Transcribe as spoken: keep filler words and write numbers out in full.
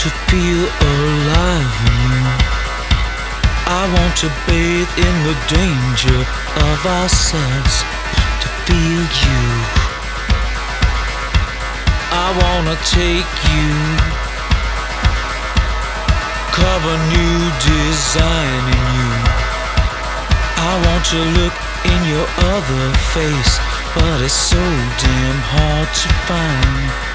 to feel alive in you. I want to bathe in the danger of ourselves, to feel you. I wanna take you, cover new design in you. I want to look in your other face, but it's so damn hard to find.